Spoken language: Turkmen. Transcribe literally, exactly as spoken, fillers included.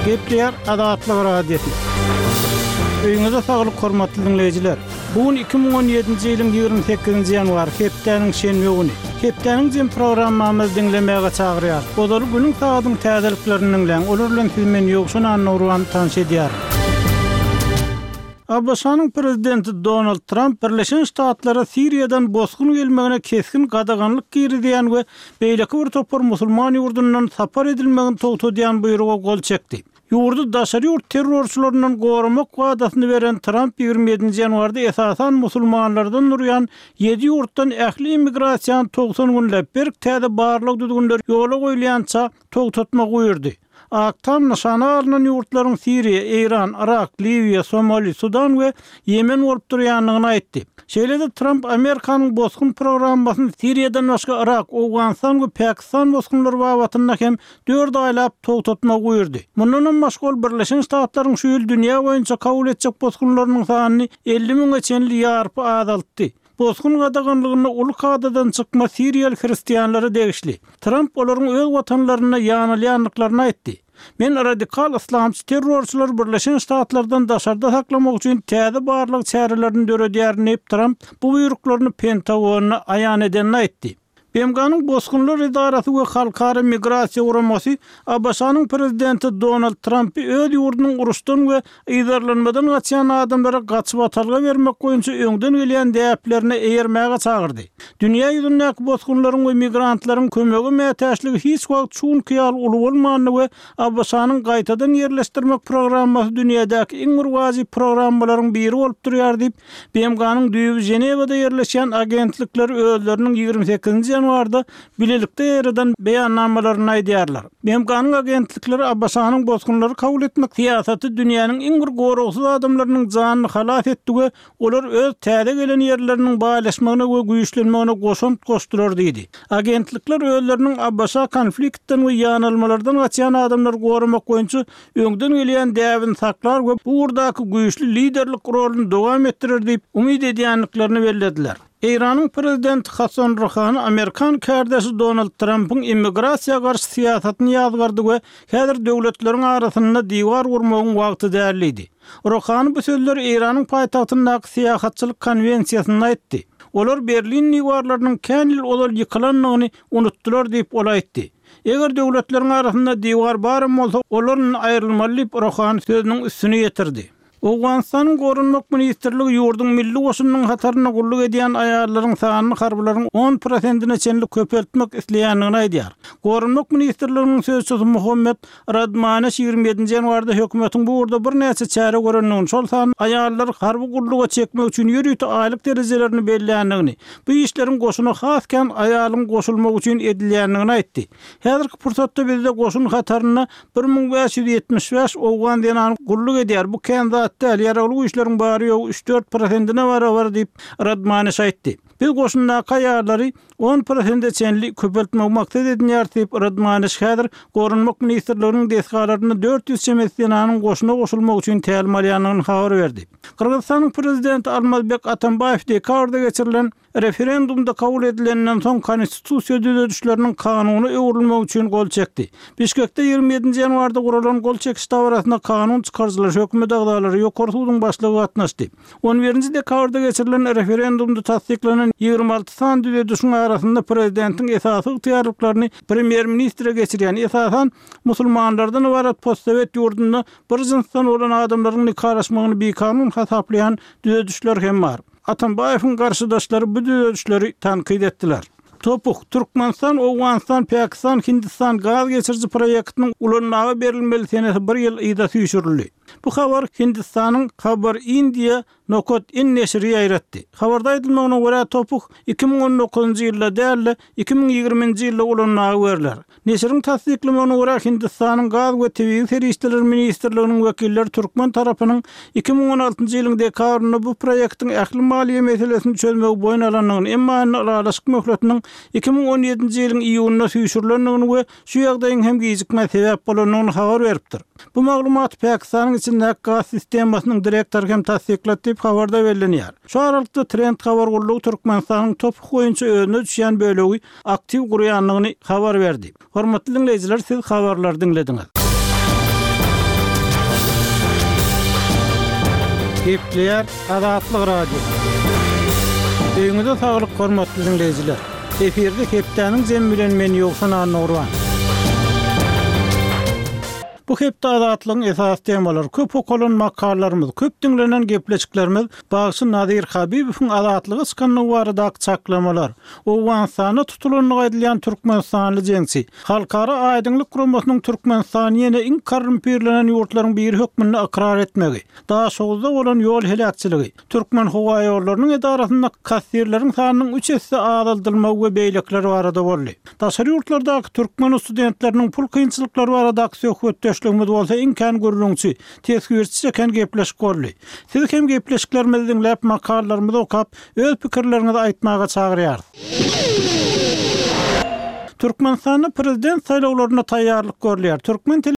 Hep diğer adatlı radiyeti. Öýüňizde saglyk hormatly dinleýijiler. Bugün iki bin on ýedinji ýylyň ýygrimi sekizinji ýanwar hepdeniň şenbe güni. Hepdeniň jem programmamyzy dinlemäge çagyrýar. Olar günüň sagatyň täzeliklerini bilen olar bilen siz meni ýokşuna anawran tanış edýär. Abbasanyň prezidenti Donald Trump Birleşen Ştatlara Siriýadan bosgun gelmegine keskin gadaganlyk girdiýän we beýleki bir topar musulman ýurdundan sapar edilmegini togtadýan buyruga gol çekdi. Ýurdu daşary ýurt terrorçylaryndan goramak wadasyny beren Trump ýygrimi ýedinji ýanwarda esasan musulmanlardan durýan ýedi ýurtdan ähli immigrasiýany togsan günläp berk täze barlyk düzgünler ýola goýulýança togtatmak buyurdy. Aktam nişana alınan yurtların Siriya, İran, Irak, Liviya, Somali, Sudan we Yemen bolup durýanlygyny aýtdy. Şeýlede Trump Amerikanyň bosgun programmasyny Siriýadan başga Irak, Awganistan we Pakistan bosgunlary babatyna hem dört aýlap togtatmak buyurdy. Mundan başga Birleşen Ştatlaryň şu ýyl dünýä boýunça kabul etjek bosgunlarynyň sanyny elli miňe çenli ýarpy azaltdy. Bosgun gadaganlygyny uly kadadan çykma Siriýal hristiýanlary degişli. Trump olaryň öz watanlaryna ýanylýanlyklaryny aýtdy. Men radikal islamçy terrorçylar Birleşen Ştatlardan daşarda saklamak üçin täze barlyk çärelerini döredýärini Trump bu buýruklaryny Pentagona aýan edenini aýtdy. B M G'nyň Bosgunlar Idarasy we Halkara Migrasiýa Uramasy Abbasanyň prezidenti Donald Trumpy öz ýurdunyň uruşdan we ýydarlanmadan gaçan adamlara gaçyp atalga bermek goýunça öňden gelýän däplerini eýermäge çagyrdy. Dünýä ýüzündäki bosgunlaryň we migrantlaryň kömegi mätäçligi hiç wagt çuň kyýal uly bolmanyny we Abbasanyň gaýtadan ýerleşdirmek programmasy dünýädäki iň murwazy programmalaryň biri bolup durýar diýip B M G'nyň düýbi Jenewada ýerleşen agentlikler özleriniň ýygrimi sekizinji ýanwarda bilelikde ýerden beýannamalaryny aýdýarlar. B M G'nyň agentlikleri Abbasanyň bosgunlary kabul etmek siýasaty dünýäniň iň bir gorugsyz adamlarynyň janyny halat etdi we olar öz täze gelen ýerleriniň baýlaşmagyna we güýçlenmegine goşunt goşdurar diýdi. Agentlikler özleriniň Abbasa konfliktden we ýanylmalardan gaçan adamlar goramak goýunça öňden gelýän däwini saklar we bu urdaky güýçli liderlik roluny dowam etdirir diýip umyt edýänliklaryny bellediler. İran'ın prezidenti Hasan Rouhani Amerikan kardeşi Donald Trump'ın immigrasiya karşı siyasetini ýazgardy we häzir döwletleriň arasynda diwar gurmagyň wagty dälidi. Rouhani bu sözleri İran'ın paýtagtyndaky siýasatçylyk konvensiýasyna aýtdy. Olar Berlin diwarlarynyň känil olar ýykylanlygyny unutdular diýip ol aýtdy. Eger döwletleriň arasynda diwar barym bolsa olaryň aýrylmaly diýip Rouhani sözüniň üstüne ýetirdi. Awganistanyň Gorunmak ministrligi ýurduň milli goşunynyň hataryna gulluk edýän aýallaryň sanyny harbylaryň on prosentine çenli köpeltmek isleýänligini aýdýar. Gorunmak ministrliginiň sözçüsi Muhammed Radmaneş ýygrimi ýedinji ýanwarda hökümetiň bu urda bir näçe çäre görenligini, şol sany aýallar harby gulluga çekmek üçin ýürüýte aýlyk derejelerini belleýänligini, bu işleriň goşuna hasken aýalyň goşulmak üçin edilýänligini aýtdy. Häzirki pursatda bizde goşun hataryna bir miň beş ýüz ýetmiş beş owgan denany gulluk edýär. Bu kenda Täl ýaraly işleriň bary ýok üç dört prosentine barabar diýip Radmaneş aýtdy. Biz goşundaky aýallary on prosente çenli köpeltmek maksat edýär diýip Radmaneş häzir Gorunmak ministrliginiň desgalaryny dört ýüz çemeslenanyň goşuna goşulmak üçin tälimalýanyny habar berdi. Kırgızstanyň prezidenti Almazbek Atambayew dekabrda geçirilen referendumda kabul edilenden soň konstitusiýa düzedişleriniň kanuny öwrülmek üçin gol çekdi. Bişkekde ýygrimi ýedinji ýanwarda guralan gol çekiş dawrasyna kanun çykarjylar hökümet agdalary ýokary suwdyň başlygy gatnaşdy. on birinji dekabrda geçirilen referendumda tasdiklanan ýygrimi alty san düzedişiň arasynda prezidentiň esasy ygtyýarlyklaryny premier ministre geçirýän esasan musulmanlardan ibaret postsovet ýurdunda bir jinsden bolan adamlaryň nikahlaşmagyny bir kanun hasaplayan düzedişler hem bar. Atambayewiň garşydaşlary bu düzedişleri tanqid etdiler. Topuk, Türkmenistan, Awganistan, Pakistan, Hindistan gaz geçirji proýektiniň ulanmagy berilmeli senesi bir ýyl ýyda süýşürildi. Bu habar Hindistanyň Habar India Nokot in neşri ýaýratdy. Habarda aýdylmagyna görä Topuk iki miň on dokuzunji ýylda däl iki miň ýygrimiňji ýylda ulanmagy berilýär. Neşriň tasdiklamagyna görä Hindistanyň gaz we tebii serişleri ministrliginiň wekilleri Türkmen tarapynyň iki miň on altynjy ýylyň dekabrynda bu proýektiň ähli maliýe meselesini çözmek boýun alanlygyny, emma aralyşyk möhletiniň iki miň on ýedinji ýylyň iýunynda süýşürilenligini we şu ýagdaýyň hem gijikme sebäp bolanyny habar beripdir. Bu maglumat Pakistanyň içindäki gaz sistemasynyň direktor hem tasdiklatdy habarda bellenýär. Şu aralykda trend habar gullugy Türkmenistanyň Topuk goýunça özüne düşýän bölegi aktiv gurýanlygyny habar berdi. Hormatly dinleýijiler, siz habarlary dinlediňiz. Gepleyer Azatlyk Radio. Öňüňizde saglyk hormatly dinleýijiler. Eferde hepdeniň jem bilen men ýoksan anurwan. Bu hepde Azatlygyň esas temalar, köp okulan makallarymyz, köp dinlenen gepleşiklerimiz, bagşy Nadir Habibowyň Azatlygy çykanyny barada çaklamalar. O wansana tutulanyny edilýän Türkmenistanly jeňçi, halkara aýdyňlyk guramasynyň Türkmenistan ýene iň korrumperlenen ýurtlaryň biri hökmüni akrar etmegi, daha şowda bolan ýol helakçyligi, Türkmen howa ýollarynyň edarasynda kassirleriň sanynyň üç esse azaldylmagy we beýlekler barada boldy. Daşary ýurtlardaky Türkmen studentleriniň pul kynçylyklary barada söhbet Şlugmud bolsa imkan görüňçi, tesgirçi çeken gepleşik boldy. Siz hem gepleşiklerimizi dinläp, makallarymyzy okap, öz pikirlerinizi aýtmaga çagyrýar. Türkmenistanyň prezident saýlawlaryna taýýarlyk görülýär. Türkmen